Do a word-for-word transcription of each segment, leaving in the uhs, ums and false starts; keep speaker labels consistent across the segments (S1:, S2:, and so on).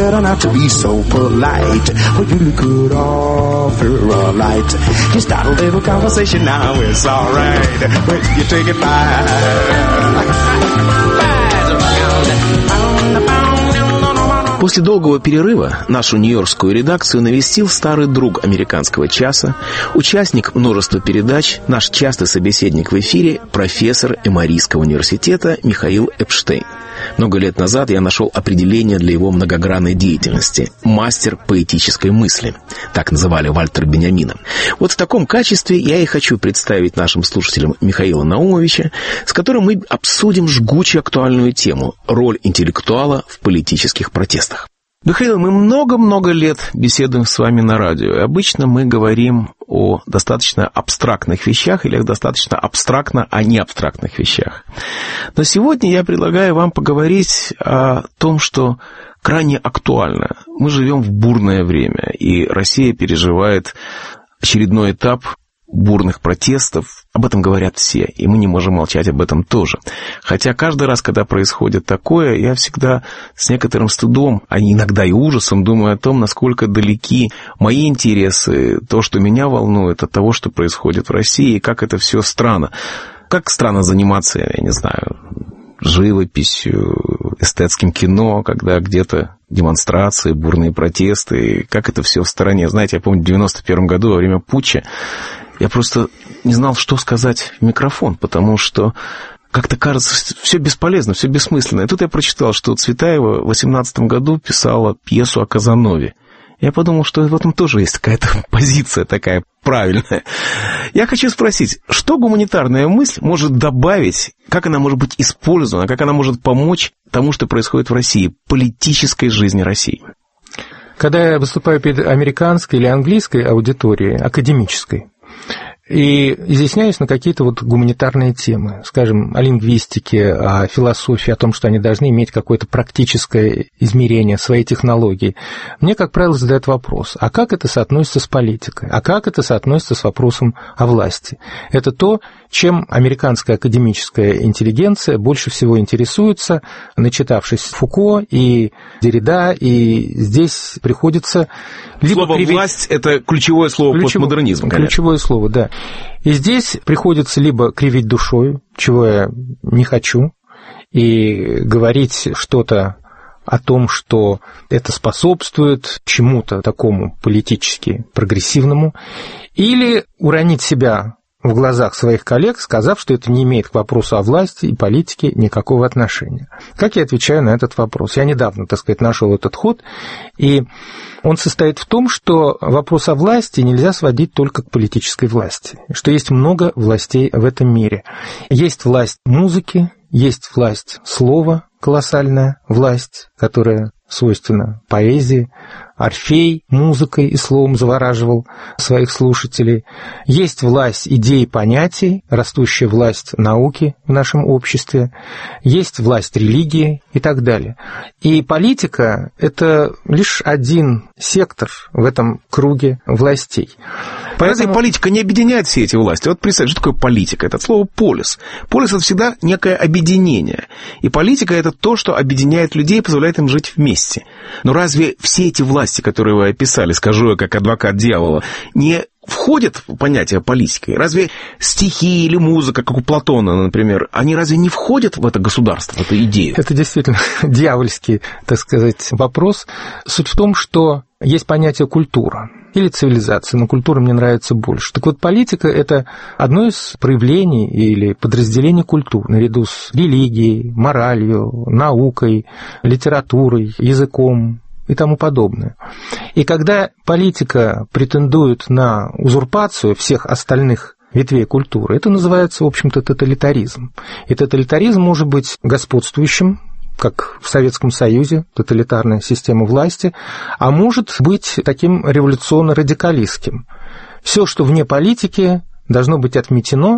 S1: better not to be so polite. Well, you could offer a light. Just start a little conversation now, it's alright. Well, you take it by.
S2: После долгого перерыва нашу нью-йоркскую редакцию навестил старый друг американского часа, участник множества передач, наш частый собеседник в эфире, профессор Эморийского университета Михаил Эпштейн. Много лет назад я нашел определение для его многогранной деятельности – мастер поэтической мысли. Так называли Вальтера Беньямина. Вот в таком качестве я и хочу представить нашим слушателям Михаила Наумовича, с которым мы обсудим жгучую актуальную тему – роль интеллектуала в политических протестах. Михаил, мы много-много лет беседуем с вами на радио, и обычно мы говорим о достаточно абстрактных вещах или достаточно абстрактно о неабстрактных вещах. Но сегодня я предлагаю вам поговорить о том, что крайне актуально. Мы живем в бурное время, и Россия переживает очередной этап бурных протестов. Об этом говорят все, и мы не можем молчать об этом тоже. Хотя каждый раз, когда происходит такое, я всегда с некоторым стыдом, а иногда и ужасом думаю о том, насколько далеки мои интересы, то, что меня волнует, от того, что происходит в России, и как это все странно. Как странно заниматься, я не знаю, живописью, эстетским кино, когда где-то демонстрации, бурные протесты, как это все в стороне. Знаете, я помню, в девяносто первом году во время путча я просто не знал, что сказать в микрофон, потому что как-то кажется, все бесполезно, все бессмысленно. И тут я прочитал, что Цветаева в восемнадцатом году писала пьесу о Казанове. Я подумал, что в этом тоже есть какая-то позиция такая правильная. Я хочу спросить, что гуманитарная мысль может добавить, как она может быть использована, как она может помочь тому, что происходит в России, политической жизни России?
S3: Когда я выступаю перед американской или английской аудиторией, академической, и изъясняюсь на какие-то вот гуманитарные темы, скажем, о лингвистике, о философии, о том, что они должны иметь какое-то практическое измерение своей технологии, мне, как правило, задают вопрос, а как это соотносится с политикой, а как это соотносится с вопросом о власти? Это то, чем американская академическая интеллигенция больше всего интересуется, начитавшись Фуко и Деррида, и здесь приходится...
S2: Либо слово привить... «власть» — это ключевое слово Ключев... постмодернизма, конечно. Ключевое
S3: слово, да. И здесь приходится либо кривить душой, чего я не хочу, и говорить что-то о том, что это способствует чему-то такому политически прогрессивному, или уронить себя в глазах своих коллег, сказав, что это не имеет к вопросу о власти и политике никакого отношения. Как я отвечаю на этот вопрос? Я недавно, так сказать, нашел этот ход, и он состоит в том, что вопрос о власти нельзя сводить только к политической власти, что есть много властей в этом мире. Есть власть музыки, есть власть слова, колоссальная власть, которая свойственна поэзии. Орфей музыкой и словом завораживал своих слушателей. Есть власть идей и понятий, растущая власть науки в нашем обществе. Есть власть религии и так далее. И политика – это лишь один сектор в этом круге властей.
S2: Поэтому... Разве политика не объединяет все эти власти? Вот представьте, что такое политика? Это слово «полис». Полис – это всегда некое объединение. И политика – это то, что объединяет людей и позволяет им жить вместе. Но разве все эти власти, которые вы описали, скажу я как адвокат дьявола, не входят в понятие политики? Разве стихи или музыка, как у Платона, например, они разве не входят в это государство, в эту идею?
S3: Это действительно дьявольский, так сказать, вопрос. Суть в том, что есть понятие культура или цивилизация, но культура мне нравится больше. Так вот, политика – это одно из проявлений или подразделений культур, наряду с религией, моралью, наукой, литературой, языком и тому подобное. И когда политика претендует на узурпацию всех остальных ветвей культуры, это называется, в общем-то, тоталитаризм. И тоталитаризм может быть господствующим, как в Советском Союзе, тоталитарная система власти, а может быть таким революционно-радикалистским. Все, что вне политики, должно быть отметено,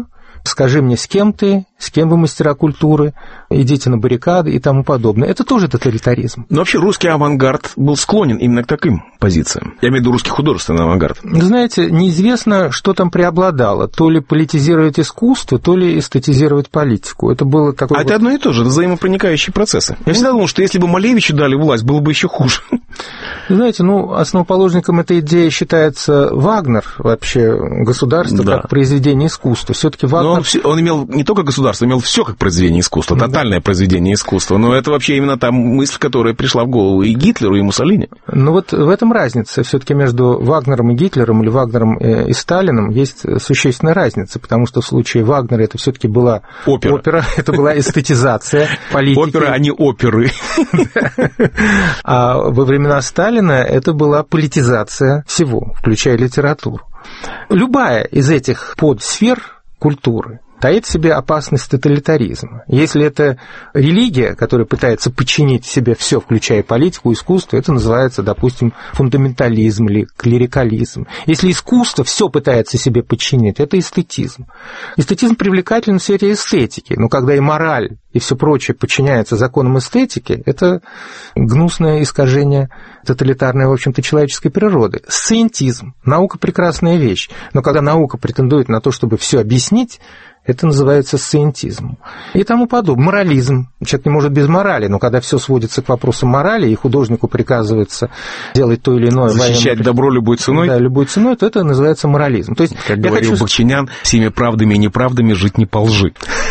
S3: скажи мне, с кем ты, с кем вы мастера культуры, идите на баррикады и тому подобное. Это тоже тоталитаризм.
S2: Но вообще русский авангард был склонен именно к таким позициям. Я имею в виду русский художественный авангард.
S3: Знаете, неизвестно, что там преобладало. То ли политизировать искусство, то ли эстетизировать политику. Это было такое...
S2: А
S3: вот...
S2: это одно и то же, это взаимопроникающие процессы. Я всегда думал, что если бы Малевичу дали власть, было бы еще хуже.
S3: Знаете, ну, основоположником этой идеи считается Вагнер, вообще государство, да, как произведение искусства. Все-таки Вагнер...
S2: Он, он имел не только государство, имел все как произведение искусства, тотальное, да, произведение искусства. Но это вообще именно та мысль, которая пришла в голову и Гитлеру, и Муссолини.
S3: Ну вот в этом разница. Все-таки между Вагнером и Гитлером, или Вагнером и Сталином есть существенная разница, потому что в случае Вагнера это все-таки была опера, опера это была эстетизация политики.
S2: Опера, а не оперы.
S3: А во времена Сталина это была политизация всего, включая литературу. Любая из этих подсфер культуры таит в себе опасность тоталитаризма. Если это религия, которая пытается подчинить себе все, включая политику, искусство, это называется, допустим, фундаментализм или клерикализм. Если искусство все пытается себе подчинить, это эстетизм. Эстетизм привлекателен в сфере эстетики, но когда и мораль, и все прочее подчиняется законам эстетики, это гнусное искажение тоталитарной, в общем-то, человеческой природы. Сциентизм. Наука – прекрасная вещь, но когда наука претендует на то, чтобы все объяснить, это называется сциентизм. И тому подобное. Морализм. Человек не может без морали, но когда все сводится к вопросу морали, и художнику приказывается делать то или иное...
S2: Защищать военное... добро любой ценой?
S3: Да, любой ценой, то это называется морализм. То есть,
S2: как говорил хочу... Бахчинян, всеми правдами и неправдами жить не по лжи.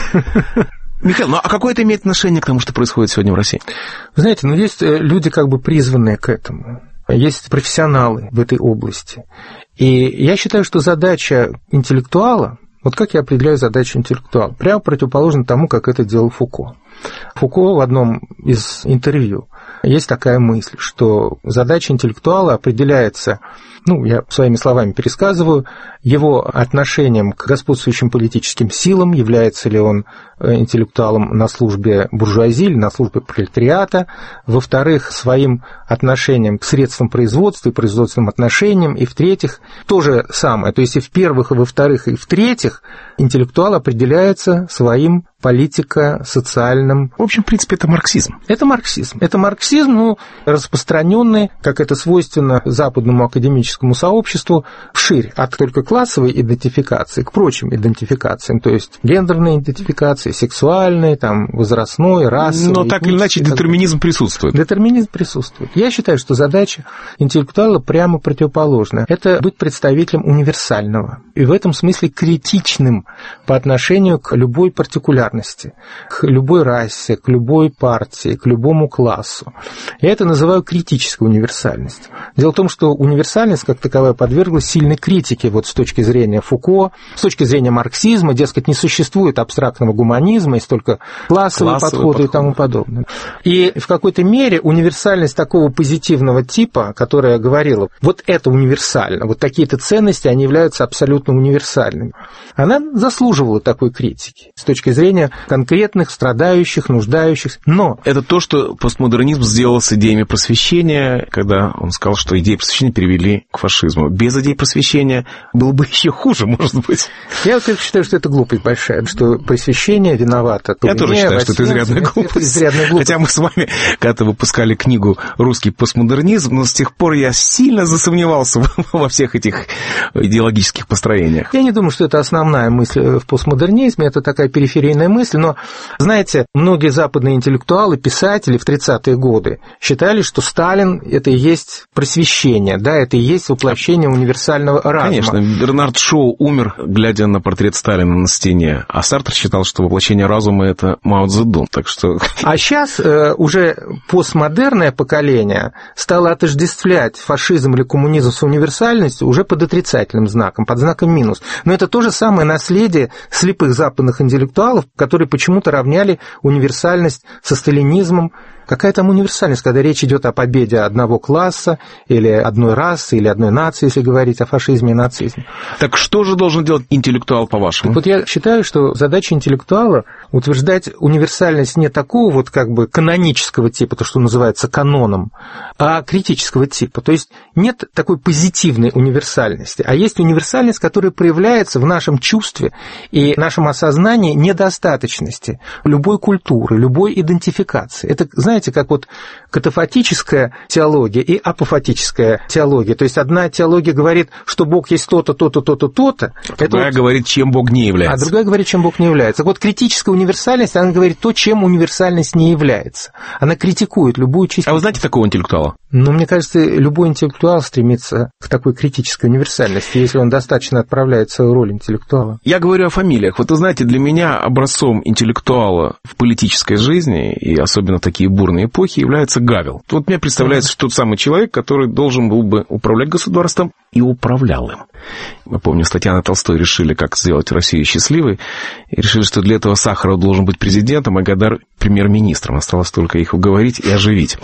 S2: Михаил, ну а какое это имеет отношение к тому, что происходит сегодня в России?
S3: Вы знаете, ну есть люди, как бы призванные к этому. Есть профессионалы в этой области. И я считаю, что задача интеллектуала, вот как я определяю задачу интеллектуала, прямо противоположно тому, как это делал Фуко. Фуко в одном из интервью есть такая мысль, что задача интеллектуала определяется, ну, я своими словами пересказываю, его отношением к господствующим политическим силам, является ли он интеллектуалом на службе буржуазии или на службе пролетариата, во-вторых, своим отношением к средствам производства и производственным отношениям, и в-третьих, то же самое, то есть и в-первых, и во-вторых, и в-третьих, интеллектуал определяется своим политико-социальным...
S2: В общем, в принципе, это марксизм.
S3: Это марксизм. Это марксизм, ну, распространенный, как это свойственно западному академическому сообществу, вширь, от только классовой идентификации к прочим идентификациям, то есть гендерной идентификации, сексуальной, там, возрастной, расовой.
S2: Но так или иначе детерминизм присутствует.
S3: Детерминизм присутствует. Я считаю, что задача интеллектуала прямо противоположная. Это быть представителем универсального. И в этом смысле критичным по отношению к любой партикулярности, к любой расе, к любой партии, к любому классу. Я это называю критической универсальностью. Дело в том, что универсальность как таковая подверглась сильной критике вот с точки зрения Фуко, с точки зрения марксизма, дескать, не существует абстрактного гуманизма, есть только классовые, классовые подходы подход. И тому подобное. И в какой-то мере универсальность такого позитивного типа, которая говорила, вот это универсально, вот такие-то ценности, они являются абсолютно универсальными, она заслуживала такой критики с точки зрения конкретных, страдающих, нуждающихся. Но
S2: это то, что постмодернизм сделал с идеями просвещения, когда он сказал, что идеи просвещения перевели к фашизму. Без идей просвещения было бы еще хуже, может быть.
S3: Я вот считаю, что это глупость большая, что просвещение виновато.
S2: Я тоже считаю, что это изрядная глупость. изрядная глупость. Хотя мы с вами когда-то выпускали книгу «Русский постмодернизм», но с тех пор я сильно засомневался во всех этих идеологических построениях.
S3: Я не думаю, что это основная мысль в постмодернизме, это такая периферийная мысль, но, знаете, многие западные интеллектуалы, писатели в тридцатые годы считали, что Сталин – это и есть просвещение, да, это и есть воплощение универсального разума.
S2: Конечно, Бернард Шоу умер, глядя на портрет Сталина на стене, а Сартр считал, что воплощение разума – это Мао Цзэдун, так что...
S3: А сейчас э, уже постмодерное поколение стало отождествлять фашизм или коммунизм с универсальностью уже под отрицательным знаком, под знаком минус. Но это то же самое наследие слепых западных интеллектуалов, которые почему-то равняли универсальность со сталинизмом Какая там универсальность, когда речь идет о победе одного класса или одной расы, или одной нации, если говорить о фашизме и нацизме?
S2: Так что же должен делать интеллектуал, по-вашему?
S3: Так вот я считаю, что задача интеллектуала утверждать универсальность не такого вот как бы канонического типа, то, что называется каноном, а критического типа. То есть нет такой позитивной универсальности, а есть универсальность, которая проявляется в нашем чувстве и нашем осознании недостаточности любой культуры, любой идентификации. Это, знаете, как вот катафатическая теология и апофатическая теология. То есть одна теология говорит, что Бог есть то-то, то-то, то-то, то-то.
S2: Другая вот... говорит, чем Бог не является.
S3: А другая говорит, чем Бог не является. Так вот, критическая универсальность, она говорит то, чем универсальность не является. Она критикует любую частицу.
S2: А вы знаете такого интеллектуала?
S3: Ну, мне кажется, любой интеллектуал стремится к такой критической универсальности, если он достаточно отправляет свою роль интеллектуала.
S2: Я говорю о фамилиях. Вот вы знаете, для меня образцом интеллектуала в политической жизни, и особенно в такие бурные эпохи, является Гавел. Вот мне представляется, что тот самый человек, который должен был бы управлять государством, и управлял им. Я помню, с Татьяной Толстой решили, как сделать Россию счастливой, и решили, что для этого Сахаров должен быть президентом, а Гайдар премьер-министром. Осталось только их уговорить и оживить.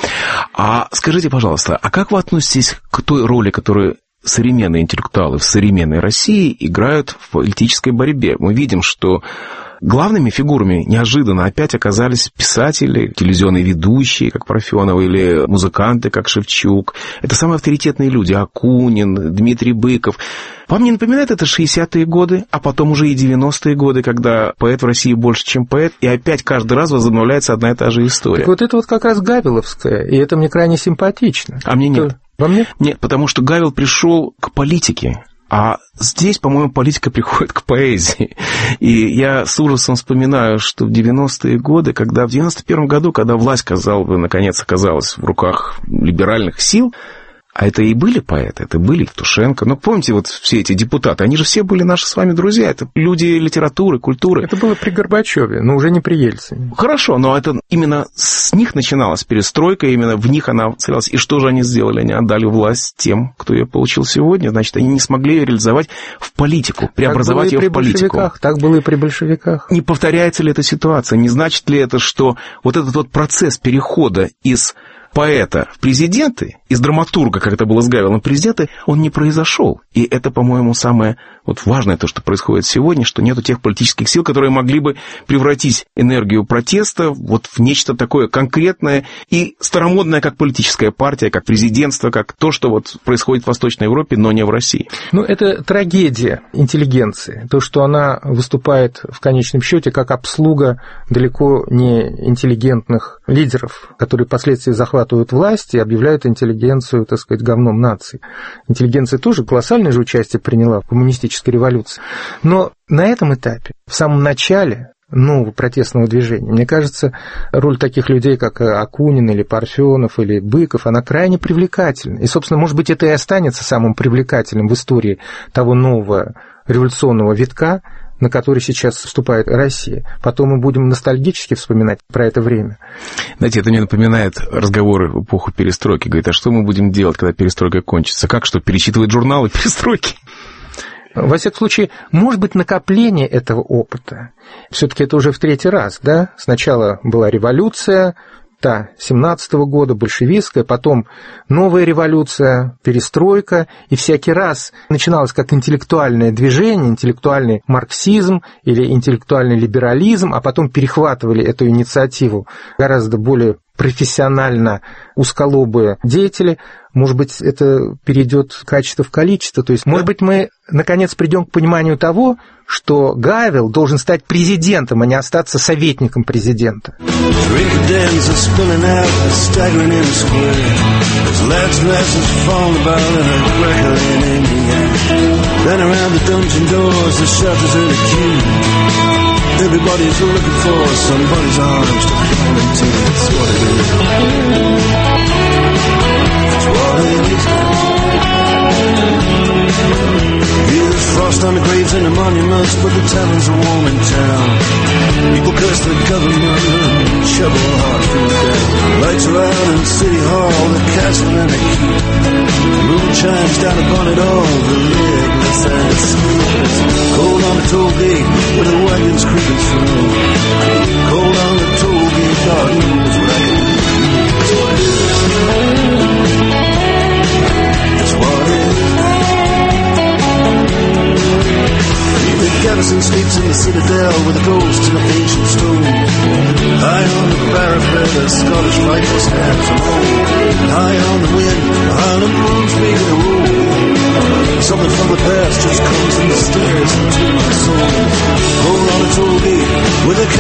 S2: А скажите, пожалуйста, а как вы относитесь к той роли, которую современные интеллектуалы в современной России играют в политической борьбе? Мы видим, что главными фигурами неожиданно опять оказались писатели, телевизионные ведущие, как Парфенова, или музыканты, как Шевчук. Это самые авторитетные люди. Акунин, Дмитрий Быков. Вам не напоминает это шестидесятые годы, а потом уже и девяностые годы, когда поэт в России больше, чем поэт, и опять каждый раз возобновляется одна и та же история?
S3: Так вот это вот как раз гавеловская, и это мне крайне симпатично.
S2: А мне нет.
S3: Вам нет?
S2: Нет, потому что Гавел пришел к политике. А здесь, по-моему, политика приходит к поэзии. И я с ужасом вспоминаю, что в девяностые годы, когда в девяносто первом году, когда власть, казалось бы, наконец оказалась в руках либеральных сил, а это и были поэты, это были Евтушенко. Но помните, вот все эти депутаты, они же все были наши с вами друзья. Это люди литературы, культуры.
S3: Это было при Горбачеве, но уже не при Ельцине.
S2: Хорошо, но это именно с них начиналась перестройка, именно в них она целилась. И что же они сделали? Они отдали власть тем, кто ее получил сегодня. Значит, они не смогли ее реализовать в политику, преобразовать ее в политику.
S3: Так было и при большевиках.
S2: Не повторяется ли эта ситуация? Не значит ли это, что вот этот вот процесс перехода из поэта в президенты, из драматурга, как это было с Гавелом, президенты, он не произошел. И это, по-моему, самое вот важное, то, что происходит сегодня, что нету тех политических сил, которые могли бы превратить энергию протеста вот в нечто такое конкретное и старомодное, как политическая партия, как президентство, как то, что вот происходит в Восточной Европе, но не в России.
S3: Ну, это трагедия интеллигенции. То, что она выступает в конечном счете как обслуга далеко не интеллигентных лидеров, которые впоследствии захватывают власть и объявляют интеллигенцию, так сказать, говном нации. Интеллигенция тоже колоссальное же участие приняла в коммунистической революции. Но на этом этапе, в самом начале нового протестного движения, мне кажется, роль таких людей, как Акунин или Парфенов или Быков, она крайне привлекательна. И, собственно, может быть, это и останется самым привлекательным в истории того нового революционного витка, на который сейчас вступает Россия. Потом мы будем ностальгически вспоминать про это время.
S2: Знаете, это мне напоминает разговоры в эпоху перестройки. Говорит, а что мы будем делать, когда перестройка кончится? Как что, перечитывать журналы перестройки?
S3: Во всяком случае, может быть, накопление этого опыта. Все-таки это уже в третий раз, да? Сначала была революция, та семнадцатого года, большевистская, потом новая революция, перестройка, и всякий раз начиналось как интеллектуальное движение, интеллектуальный марксизм или интеллектуальный либерализм, а потом перехватывали эту инициативу гораздо более профессионально узколобые деятели. Может быть, это перейдет качество в количество. То есть, может быть, мы, наконец, придем к пониманию того, что Гавел должен стать президентом, а не остаться советником президента.
S4: Everybody's looking for somebody's arms to climb into. That's what it is. That's what it is. There's frost on the graves and the monuments, but the taverns are warm in town. People curse the government and shovel hard food down. Lights are out in City Hall, the castle and the keep. Moon chimes down upon it all, the legless and the sleepless. Cold on the toll gate with the wagons creeping through. Cold on the toll gate, God knows what I can do. Saxon sleeps in the citadel with a ghost in a ancient stone. High on the parapet, a Scottish rifle stands alone. High on the wind, the Highland moon's making a roll. Something from the past just comes and stares into my soul. Roll on a toll gate with a